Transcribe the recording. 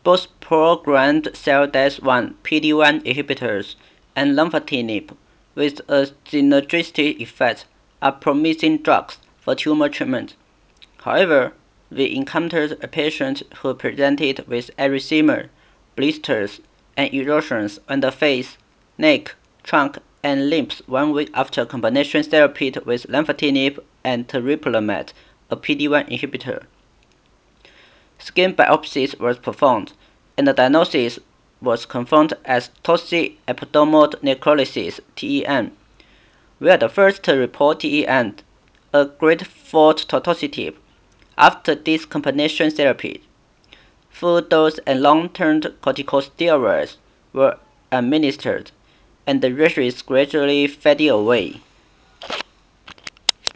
both programmed cell death 1 PD-1 inhibitors and lenvatinib, with a synergistic effect, are promising drugs for tumor treatment. However, we encountered a patient who presented with erythema, blisters, and erosions on the face, neck, trunk, and limbs 1 week after combination therapy with lenvatinib and teripalimab, a PD-1 inhibitor. Skin biopsies were performed, and the diagnosis was confirmed as toxic epidermal necrolysis (TEN). We are the first to report TEN, a grade 4 toxicity, after this combination therapy. Full dose and long-term corticosteroids were administered, and the rash is gradually fading away.